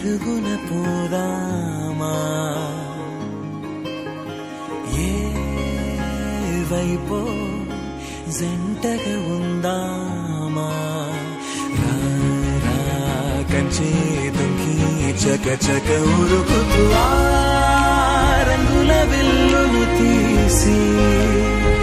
పరుగున పోదామా ఏ వైపో జంటగా ఉందామా రా కంచే దుంకి చక చక ఉరుకుతూ ఆ రంగుల విల్లును తీసి